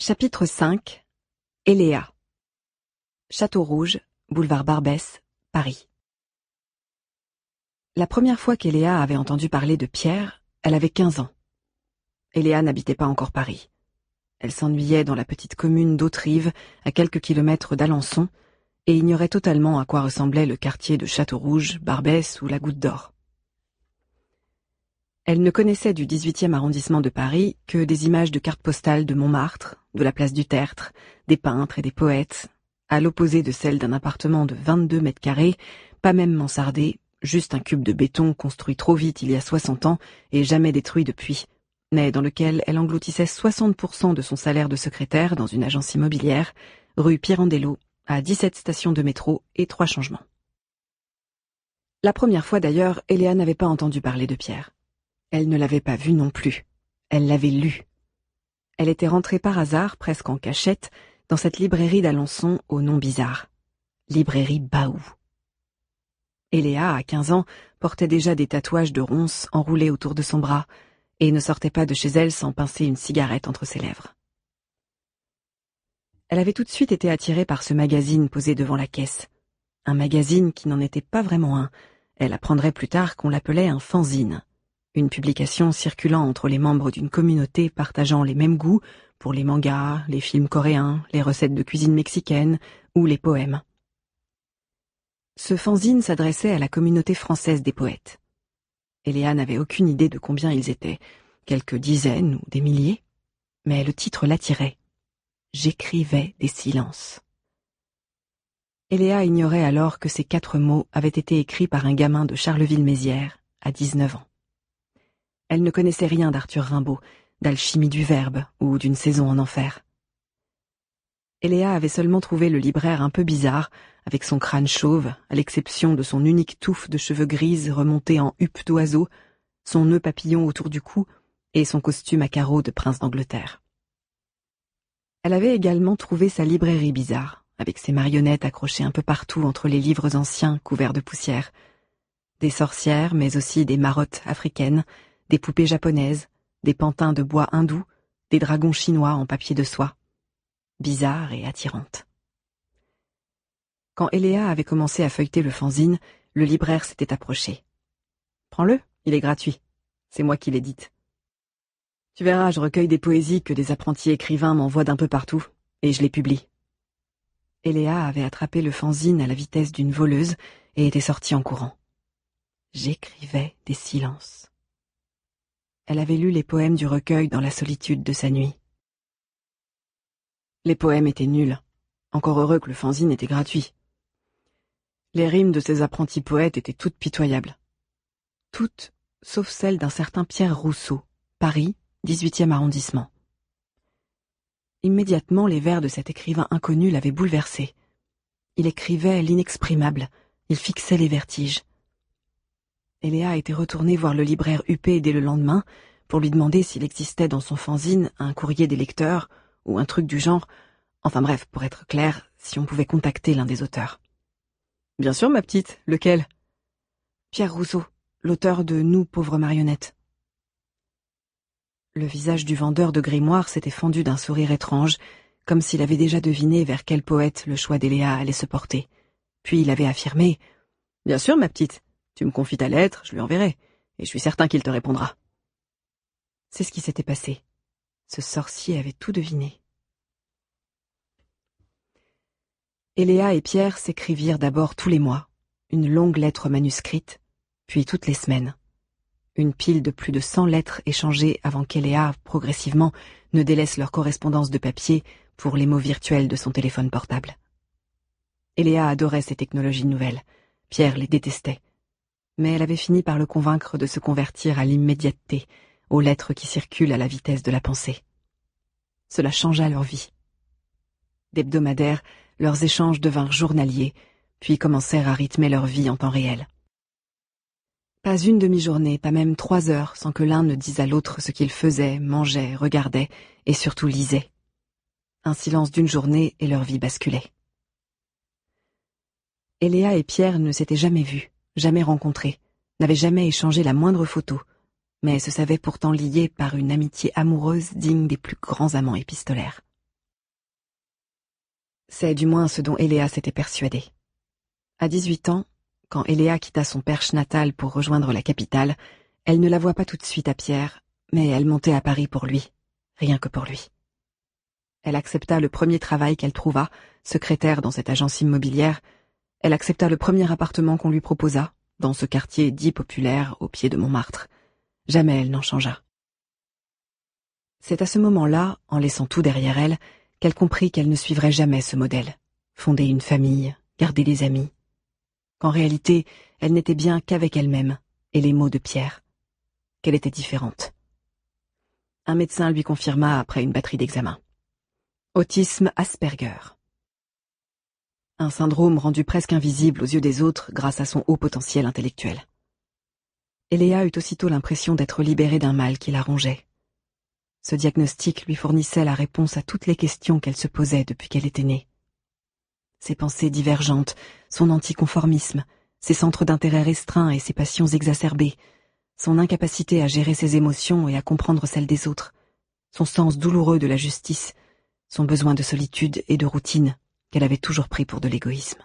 Chapitre 5. Eléa. Château Rouge, boulevard Barbès, Paris. La première fois qu'Eléa avait entendu parler de Pierre, elle avait 15 ans. Eléa n'habitait pas encore Paris. Elle s'ennuyait dans la petite commune d'Hauterive, à quelques kilomètres d'Alençon, et ignorait totalement à quoi ressemblait le quartier de Château Rouge, Barbès ou la Goutte d'Or. Elle ne connaissait du 18e arrondissement de Paris que des images de cartes postales de Montmartre, de la place du Tertre, des peintres et des poètes, à l'opposé de celle d'un appartement de 22 mètres carrés, pas même mansardé, juste un cube de béton construit trop vite il y a 60 ans et jamais détruit depuis, mais dans lequel elle engloutissait 60% de son salaire de secrétaire dans une agence immobilière, rue Pirandello, à 17 stations de métro et 3 changements. La première fois d'ailleurs, Eléa n'avait pas entendu parler de Pierre. Elle ne l'avait pas vu non plus. Elle l'avait lu. Elle était rentrée par hasard, presque en cachette, dans cette librairie d'Alençon au nom bizarre. Librairie Baou. Eléa, à 15 ans, portait déjà des tatouages de ronces enroulés autour de son bras et ne sortait pas de chez elle sans pincer une cigarette entre ses lèvres. Elle avait tout de suite été attirée par ce magazine posé devant la caisse. Un magazine qui n'en était pas vraiment un. Elle apprendrait plus tard qu'on l'appelait un fanzine. Une publication circulant entre les membres d'une communauté partageant les mêmes goûts pour les mangas, les films coréens, les recettes de cuisine mexicaine ou les poèmes. Ce fanzine s'adressait à la communauté française des poètes. Eléa n'avait aucune idée de combien ils étaient, quelques dizaines ou des milliers, mais le titre l'attirait. J'écrivais des silences. Eléa ignorait alors que ces 4 mots avaient été écrits par un gamin de Charleville-Mézières à 19 ans. Elle ne connaissait rien d'Arthur Rimbaud, d'Alchimie du Verbe ou d'une saison en enfer. Eléa avait seulement trouvé le libraire un peu bizarre, avec son crâne chauve, à l'exception de son unique touffe de cheveux grises remontée en huppe d'oiseau, son nœud papillon autour du cou et son costume à carreaux de prince d'Angleterre. Elle avait également trouvé sa librairie bizarre, avec ses marionnettes accrochées un peu partout entre les livres anciens couverts de poussière. Des sorcières, mais aussi des marottes africaines, des poupées japonaises, des pantins de bois hindou, des dragons chinois en papier de soie. Bizarre et attirante. Quand Eléa avait commencé à feuilleter le fanzine, le libraire s'était approché. « Prends-le, il est gratuit. C'est moi qui l'édite. Tu verras, je recueille des poésies que des apprentis écrivains m'envoient d'un peu partout, et je les publie. » Eléa avait attrapé le fanzine à la vitesse d'une voleuse et était sortie en courant. J'écrivais des silences. Elle avait lu les poèmes du recueil dans la solitude de sa nuit. Les poèmes étaient nuls. Encore heureux que le fanzine était gratuit. Les rimes de ces apprentis poètes étaient toutes pitoyables. Toutes, sauf celle d'un certain Pierre Rousseau, Paris, 18e arrondissement. Immédiatement, les vers de cet écrivain inconnu l'avaient bouleversée. Il écrivait l'inexprimable, il fixait les vertiges. Eléa était retournée voir le libraire huppé dès le lendemain pour lui demander s'il existait dans son fanzine un courrier des lecteurs ou un truc du genre, enfin bref, pour être clair, si on pouvait contacter l'un des auteurs. « Bien sûr, ma petite, lequel ?»« Pierre Rousseau, l'auteur de Nous, pauvres marionnettes. » Le visage du vendeur de grimoire s'était fendu d'un sourire étrange, comme s'il avait déjà deviné vers quel poète le choix d'Eléa allait se porter. Puis il avait affirmé « Bien sûr, ma petite. Tu me confies ta lettre, je lui enverrai, et je suis certain qu'il te répondra. » C'est ce qui s'était passé. Ce sorcier avait tout deviné. Eléa et Pierre s'écrivirent d'abord tous les mois, une longue lettre manuscrite, puis toutes les semaines. Une pile de plus de 100 lettres échangées avant qu'Eléa, progressivement, ne délaisse leur correspondance de papier pour les mots virtuels de son téléphone portable. Eléa adorait ces technologies nouvelles. Pierre les détestait. Mais elle avait fini par le convaincre de se convertir à l'immédiateté, aux lettres qui circulent à la vitesse de la pensée. Cela changea leur vie. D'hebdomadaires, leurs échanges devinrent journaliers, puis commencèrent à rythmer leur vie en temps réel. Pas une demi-journée, pas même 3 heures, sans que l'un ne dise à l'autre ce qu'il faisait, mangeait, regardait, et surtout lisait. Un silence d'une journée et leur vie basculait. Eléa et Pierre ne s'étaient jamais vus, jamais rencontrés, n'avaient jamais échangé la moindre photo, mais se savaient pourtant liés par une amitié amoureuse digne des plus grands amants épistolaires. C'est du moins ce dont Eléa s'était persuadée. À 18 ans, quand Eléa quitta son Perche natal pour rejoindre la capitale, elle ne l'avoua pas tout de suite à Pierre, mais elle montait à Paris pour lui, rien que pour lui. Elle accepta le premier travail qu'elle trouva, secrétaire dans cette agence immobilière. Elle accepta le premier appartement qu'on lui proposa, dans ce quartier dit populaire au pied de Montmartre. Jamais elle n'en changea. C'est à ce moment-là, en laissant tout derrière elle, qu'elle comprit qu'elle ne suivrait jamais ce modèle, fonder une famille, garder des amis. Qu'en réalité, elle n'était bien qu'avec elle-même et les mots de Pierre, qu'elle était différente. Un médecin lui confirma après une batterie d'examens. Autisme Asperger. Un syndrome rendu presque invisible aux yeux des autres grâce à son haut potentiel intellectuel. Eléa eut aussitôt l'impression d'être libérée d'un mal qui la rongeait. Ce diagnostic lui fournissait la réponse à toutes les questions qu'elle se posait depuis qu'elle était née. Ses pensées divergentes, son anticonformisme, ses centres d'intérêt restreints et ses passions exacerbées, son incapacité à gérer ses émotions et à comprendre celles des autres, son sens douloureux de la justice, son besoin de solitude et de routine qu'elle avait toujours pris pour de l'égoïsme.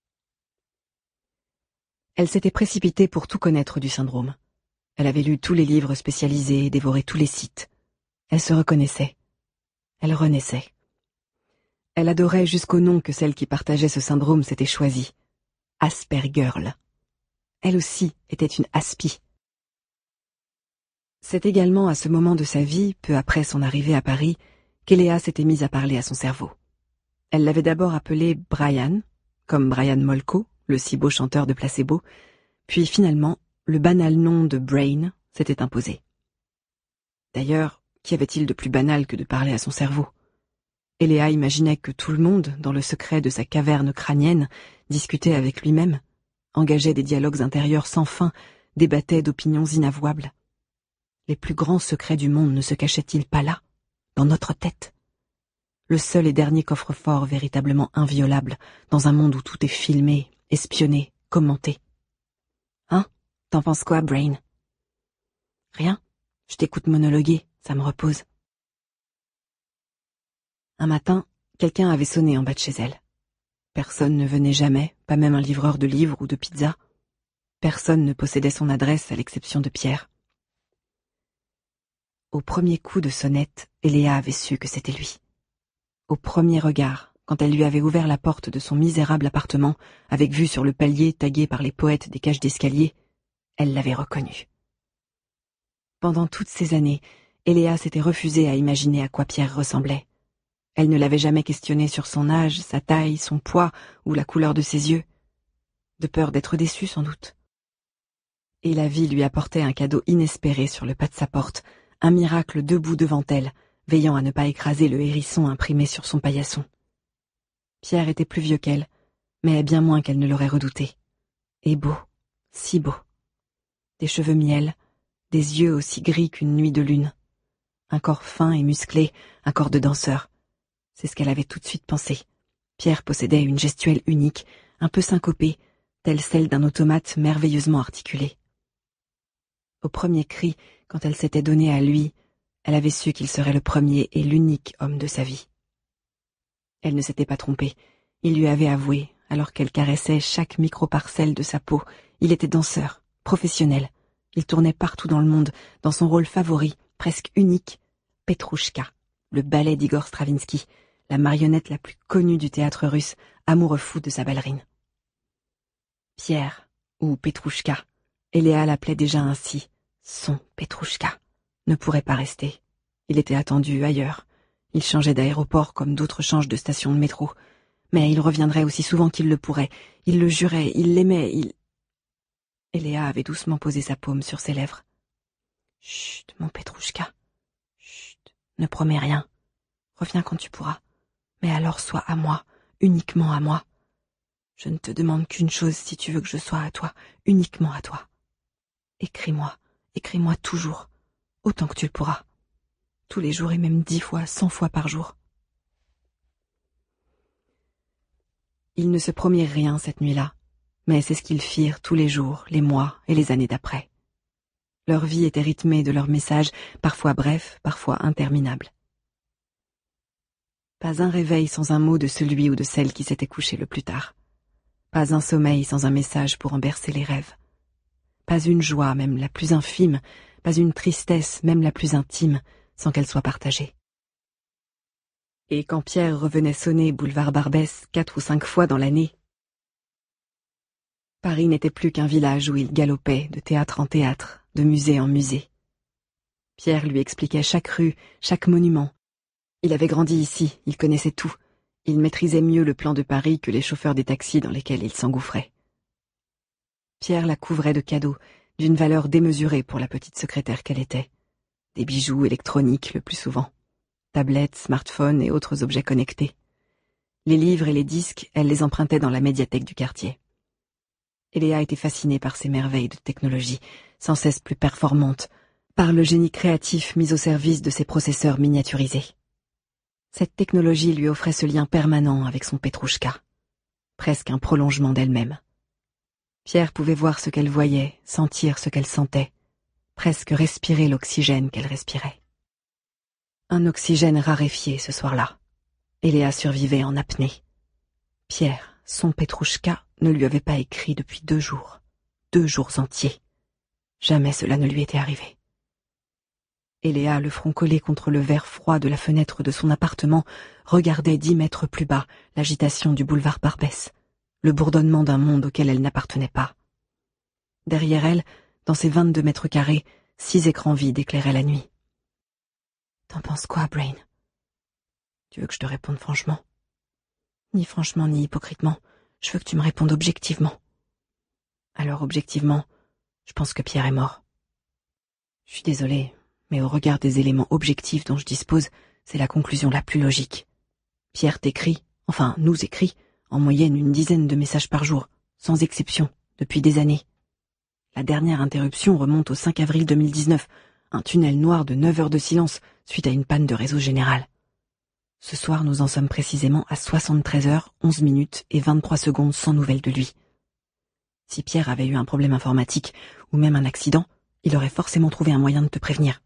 Elle s'était précipitée pour tout connaître du syndrome. Elle avait lu tous les livres spécialisés et dévoré tous les sites. Elle se reconnaissait. Elle renaissait. Elle adorait jusqu'au nom que celle qui partageait ce syndrome s'était choisi. Aspergirl. Elle aussi était une Aspi. C'est également à ce moment de sa vie, peu après son arrivée à Paris, qu'Eléa s'était mise à parler à son cerveau. Elle l'avait d'abord appelé Brian, comme Brian Molko, le si beau chanteur de Placebo, puis finalement, le banal nom de Brain s'était imposé. D'ailleurs, qu'y avait-il de plus banal que de parler à son cerveau? Eléa imaginait que tout le monde, dans le secret de sa caverne crânienne, discutait avec lui-même, engageait des dialogues intérieurs sans fin, débattait d'opinions inavouables. Les plus grands secrets du monde ne se cachaient-ils pas là, dans notre tête? Le seul et dernier coffre-fort véritablement inviolable, dans un monde où tout est filmé, espionné, commenté. Hein? T'en penses quoi, Brain? Rien. Je t'écoute monologuer, ça me repose. Un matin, quelqu'un avait sonné en bas de chez elle. Personne ne venait jamais, pas même un livreur de livres ou de pizza. Personne ne possédait son adresse à l'exception de Pierre. Au premier coup de sonnette, Eléa avait su que c'était lui. Au premier regard, quand elle lui avait ouvert la porte de son misérable appartement, avec vue sur le palier tagué par les poètes des cages d'escalier, elle l'avait reconnu. Pendant toutes ces années, Eléa s'était refusée à imaginer à quoi Pierre ressemblait. Elle ne l'avait jamais questionné sur son âge, sa taille, son poids ou la couleur de ses yeux. De peur d'être déçue, sans doute. Et la vie lui apportait un cadeau inespéré sur le pas de sa porte, un miracle debout devant elle, veillant à ne pas écraser le hérisson imprimé sur son paillasson. Pierre était plus vieux qu'elle, mais bien moins qu'elle ne l'aurait redouté. Et beau, si beau. Des cheveux miel, des yeux aussi gris qu'une nuit de lune. Un corps fin et musclé, un corps de danseur. C'est ce qu'elle avait tout de suite pensé. Pierre possédait une gestuelle unique, un peu syncopée, telle celle d'un automate merveilleusement articulé. Au premier cri, quand elle s'était donnée à lui, elle avait su qu'il serait le premier et l'unique homme de sa vie. Elle ne s'était pas trompée. Il lui avait avoué, alors qu'elle caressait chaque micro-parcelle de sa peau. Il était danseur, professionnel. Il tournait partout dans le monde, dans son rôle favori, presque unique, Petrouchka, le ballet d'Igor Stravinsky, la marionnette la plus connue du théâtre russe, amoureux fou de sa ballerine. Pierre, ou Petrouchka, Eléa l'appelait déjà ainsi, son Petrouchka, ne pourrait pas rester. Il était attendu ailleurs. Il changeait d'aéroport comme d'autres changent de station de métro. Mais il reviendrait aussi souvent qu'il le pourrait. Il le jurait, il l'aimait, Eléa avait doucement posé sa paume sur ses lèvres. Chut, mon Petrouchka. Chut, ne promets rien. Reviens quand tu pourras. Mais alors sois à moi, uniquement à moi. Je ne te demande qu'une chose si tu veux que je sois à toi, uniquement à toi. Écris-moi toujours, autant que tu le pourras. Tous les jours et même 10 fois, 100 fois par jour. Ils ne se promirent rien cette nuit-là, mais c'est ce qu'ils firent tous les jours, les mois et les années d'après. Leur vie était rythmée de leurs messages, parfois brefs, parfois interminables. Pas un réveil sans un mot de celui ou de celle qui s'était couché le plus tard. Pas un sommeil sans un message pour en bercer les rêves. Pas une joie, même la plus infime, pas une tristesse, même la plus intime, sans qu'elle soit partagée. Et quand Pierre revenait sonner boulevard Barbès 4 ou 5 fois dans l'année, Paris n'était plus qu'un village où il galopait de théâtre en théâtre, de musée en musée. Pierre lui expliquait chaque rue, chaque monument. Il avait grandi ici, il connaissait tout. Il maîtrisait mieux le plan de Paris que les chauffeurs des taxis dans lesquels il s'engouffrait. Pierre la couvrait de cadeaux, d'une valeur démesurée pour la petite secrétaire qu'elle était. Des bijoux électroniques le plus souvent. Tablettes, smartphones et autres objets connectés. Les livres et les disques, elle les empruntait dans la médiathèque du quartier. Et Léa était fascinée par ces merveilles de technologie, sans cesse plus performantes, par le génie créatif mis au service de ses processeurs miniaturisés. Cette technologie lui offrait ce lien permanent avec son Petrouchka, presque un prolongement d'elle-même. Pierre pouvait voir ce qu'elle voyait, sentir ce qu'elle sentait, presque respirer l'oxygène qu'elle respirait. Un oxygène raréfié ce soir-là, et Léa survivait en apnée. Pierre, son Petrouchka, ne lui avait pas écrit depuis 2 jours, 2 jours entiers. Jamais cela ne lui était arrivé. Et Léa, le front collé contre le verre froid de la fenêtre de son appartement, regardait 10 mètres plus bas l'agitation du boulevard Barbès, le bourdonnement d'un monde auquel elle n'appartenait pas. Derrière elle, dans ses 22 mètres carrés, 6 écrans vides éclairaient la nuit. « T'en penses quoi, Brain ? Tu veux que je te réponde franchement ? Ni franchement ni hypocritement, je veux que tu me répondes objectivement. Alors objectivement, je pense que Pierre est mort. Je suis désolée, mais au regard des éléments objectifs dont je dispose, c'est la conclusion la plus logique. Pierre t'écrit, enfin nous écrit, en moyenne une dizaine de messages par jour, sans exception, depuis des années. La dernière interruption remonte au 5 avril 2019, un tunnel noir de 9 heures de silence suite à une panne de réseau général. Ce soir, nous en sommes précisément à 73 heures, 11 minutes et 23 secondes sans nouvelles de lui. Si Pierre avait eu un problème informatique, ou même un accident, il aurait forcément trouvé un moyen de te prévenir.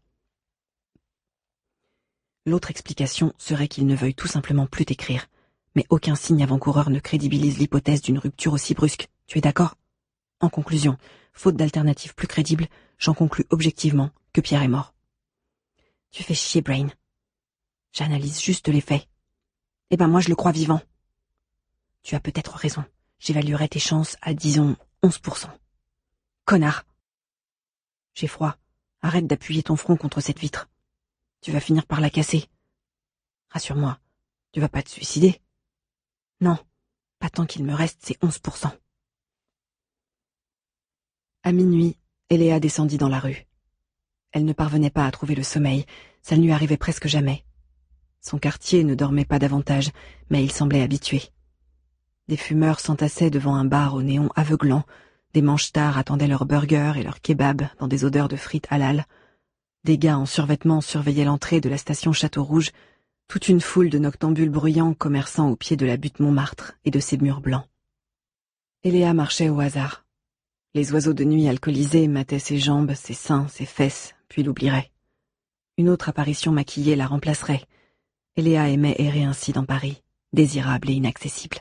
L'autre explication serait qu'il ne veuille tout simplement plus t'écrire, mais aucun signe avant-coureur ne crédibilise l'hypothèse d'une rupture aussi brusque, tu es d'accord ? En conclusion, faute d'alternative plus crédible, j'en conclus objectivement que Pierre est mort. Tu fais chier, Brain. J'analyse juste les faits. Eh ben moi je le crois vivant. Tu as peut-être raison, j'évaluerai tes chances à, disons, 11%. Connard. J'ai froid, arrête d'appuyer ton front contre cette vitre. Tu vas finir par la casser. Rassure-moi, tu vas pas te suicider. Non, pas tant qu'il me reste ces 11%. À minuit, Léa descendit dans la rue. Elle ne parvenait pas à trouver le sommeil, ça ne lui arrivait presque jamais. Son quartier ne dormait pas davantage, mais il semblait habitué. Des fumeurs s'entassaient devant un bar au néon aveuglant, des manchetards attendaient leurs burgers et leurs kebabs dans des odeurs de frites halal. Des gars en survêtement surveillaient l'entrée de la station Château-Rouge, toute une foule de noctambules bruyants commerçant au pied de la butte Montmartre et de ses murs blancs. Léa marchait au hasard. Les oiseaux de nuit alcoolisés mataient ses jambes, ses seins, ses fesses, puis l'oublieraient. Une autre apparition maquillée la remplacerait. Léa aimait errer ainsi dans Paris, désirable et inaccessible.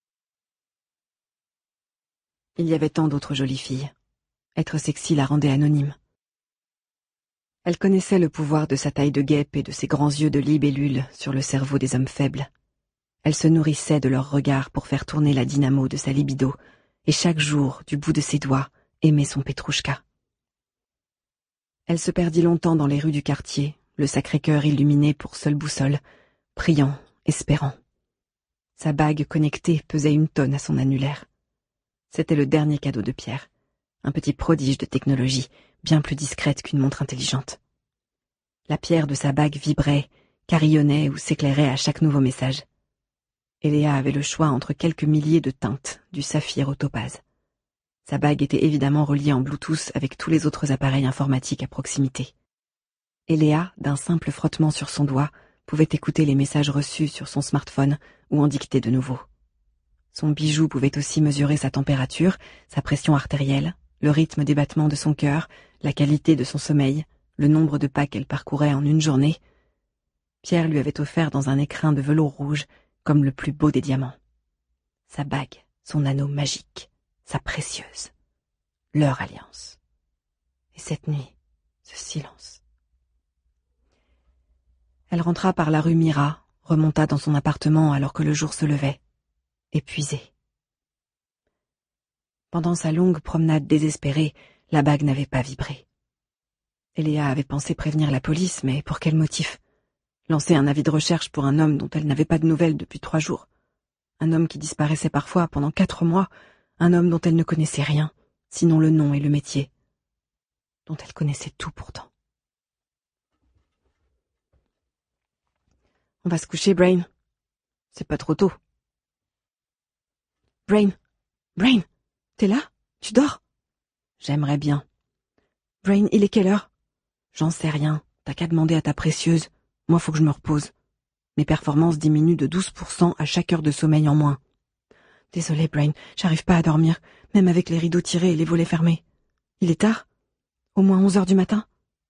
Il y avait tant d'autres jolies filles. Être sexy la rendait anonyme. Elle connaissait le pouvoir de sa taille de guêpe et de ses grands yeux de libellule sur le cerveau des hommes faibles. Elle se nourrissait de leurs regards pour faire tourner la dynamo de sa libido, et chaque jour, du bout de ses doigts, aimait son Petrouchka. Elle se perdit longtemps dans les rues du quartier, le Sacré-Cœur illuminé pour seule boussole, priant, espérant. Sa bague connectée pesait 1 tonne à son annulaire. C'était le dernier cadeau de Pierre, un petit prodige de technologie, bien plus discrète qu'une montre intelligente. La pierre de sa bague vibrait, carillonnait ou s'éclairait à chaque nouveau message. Léa avait le choix entre quelques milliers de teintes, du saphir au topaze. Sa bague était évidemment reliée en Bluetooth avec tous les autres appareils informatiques à proximité. Léa, d'un simple frottement sur son doigt, pouvait écouter les messages reçus sur son smartphone ou en dicter de nouveaux. Son bijou pouvait aussi mesurer sa température, sa pression artérielle, le rythme des battements de son cœur, la qualité de son sommeil, le nombre de pas qu'elle parcourait en une journée. Pierre lui avait offert dans un écrin de velours rouge comme le plus beau des diamants. Sa bague, son anneau magique, sa précieuse, leur alliance. Et cette nuit, ce silence. Elle rentra par la rue Mira, remonta dans son appartement alors que le jour se levait, épuisée. Pendant sa longue promenade désespérée, la bague n'avait pas vibré. Eléa avait pensé prévenir la police, mais pour quel motif? Lancer un avis de recherche pour un homme dont elle n'avait pas de nouvelles depuis 3 jours. Un homme qui disparaissait parfois pendant 4 mois, un homme dont elle ne connaissait rien, sinon le nom et le métier, dont elle connaissait tout pourtant. On va se coucher, Brain. C'est pas trop tôt. Brain, t'es là? Tu dors? J'aimerais bien. Brain, il est quelle heure? J'en sais rien, t'as qu'à demander à ta précieuse. Moi, faut que je me repose. Mes performances diminuent de 12% à chaque heure de sommeil en moins. Désolée, Brain, j'arrive pas à dormir, même avec les rideaux tirés et les volets fermés. Il est tard? Au moins 11 heures du matin?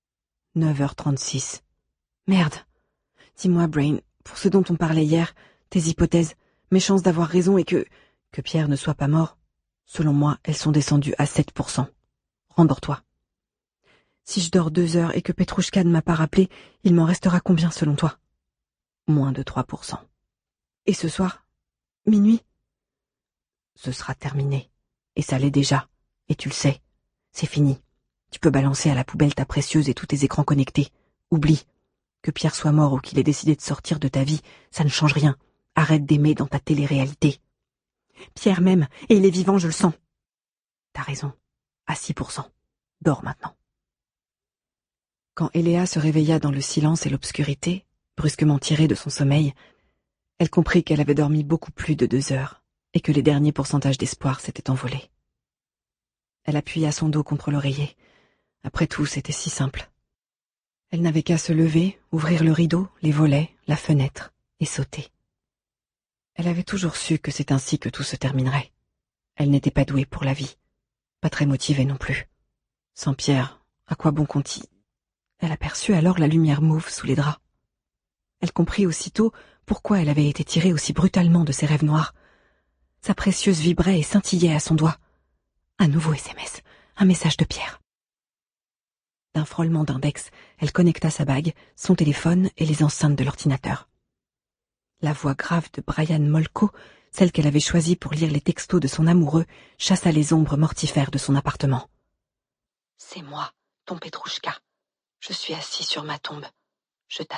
9h36. Merde. Dis-moi, Brain, pour ce dont on parlait hier, tes hypothèses, mes chances d'avoir raison et que Pierre ne soit pas mort, selon moi, elles sont descendues à 7%. Rendors-toi. Si je dors 2 heures et que Petrouchka ne m'a pas rappelé, il m'en restera combien selon toi? Moins de 3%. Et ce soir? Minuit? Ce sera terminé. Et ça l'est déjà. Et tu le sais. C'est fini. Tu peux balancer à la poubelle ta précieuse et tous tes écrans connectés. Oublie. Que Pierre soit mort ou qu'il ait décidé de sortir de ta vie, ça ne change rien. Arrête d'aimer dans ta télé-réalité. Pierre m'aime, et il est vivant, je le sens. T'as raison. À 6%. Dors maintenant. Quand Eléa se réveilla dans le silence et l'obscurité, brusquement tirée de son sommeil, elle comprit qu'elle avait dormi beaucoup plus de 2 heures, et que les derniers pourcentages d'espoir s'étaient envolés. Elle appuya son dos contre l'oreiller. Après tout, c'était si simple. Elle n'avait qu'à se lever, ouvrir le rideau, les volets, la fenêtre, et sauter. Elle avait toujours su que c'est ainsi que tout se terminerait. Elle n'était pas douée pour la vie, pas très motivée non plus. Sans Pierre, à quoi bon qu'on-t-il? Elle aperçut alors la lumière mauve sous les draps. Elle comprit aussitôt pourquoi elle avait été tirée aussi brutalement de ses rêves noirs. Sa précieuse vibrait et scintillait à son doigt. Un nouveau SMS, un message de Pierre. D'un frôlement d'index, elle connecta sa bague, son téléphone et les enceintes de l'ordinateur. La voix grave de Brian Molko, celle qu'elle avait choisie pour lire les textos de son amoureux, chassa les ombres mortifères de son appartement. « C'est moi, ton Petrouchka. Je suis assis sur ma tombe. Je t'attends. »